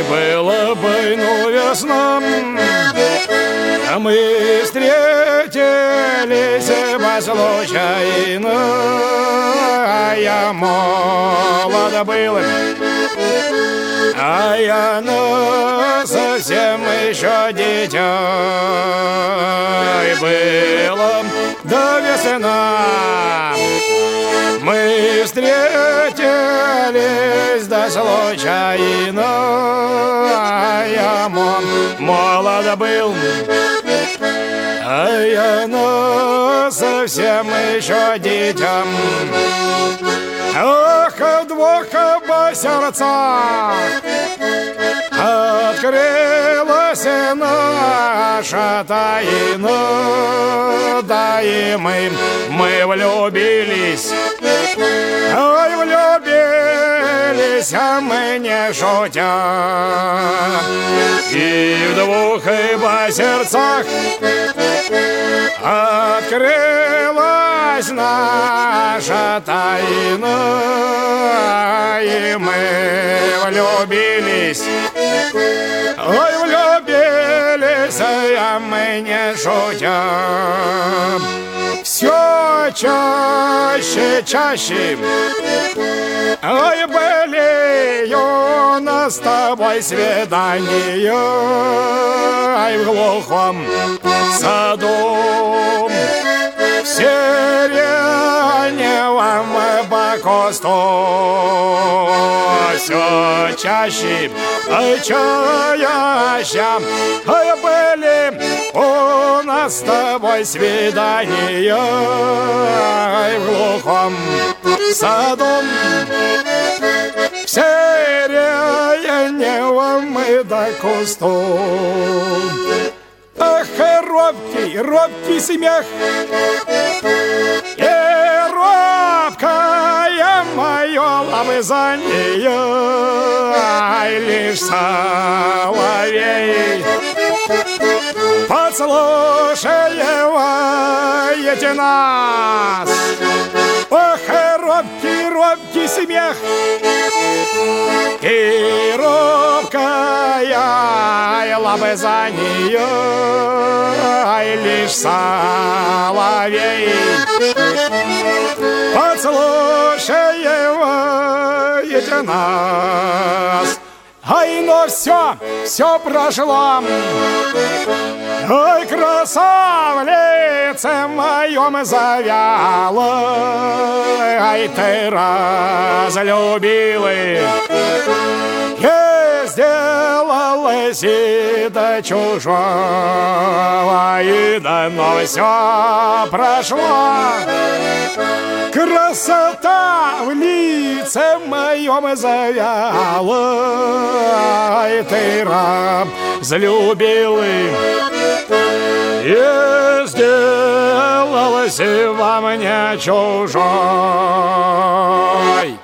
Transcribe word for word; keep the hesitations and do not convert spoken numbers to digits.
Было бы, ну, весна, а мы встретились по случайно. Я молод был, а я ну, совсем еще дитя. И было до весна, мы встретились да случайно. Я молод был, а я ну, совсем еще дитя. Ох, в двух сердцах открылась наша тайна, да и мы, мы влюбились. Ой, влюбились, а мы не шутя. И в двух сердцах открылась наша тайна, и мы влюбились. Ой, влюбились, а мы не шутя. Все чаще, чаще, ой, были у нас с тобой свидания. Ай, в глухом саду, в сиреневом по кусту. Все чаще, ай, чаще, ай, были у нас с тобой свидания. Ай, в глухом саду, в сиреневом до кусту. Ах, робкий, робкий смех, и робкое мое лобызанье. Ай, лишь соловей, подслушиваете нас. Ох, робкий, робкий смех, и робкое лобызанье. Ай, лишь соловей подслушиваете нас. Ай, но все, все прошло. Ой, красавице моем завяла. Ай, ты разлюбила, я сделалась и до чужого, и да, но все прошло. Красота в лице моем завяла. Ай, ты разлюбила, и сделалась во мне чужой.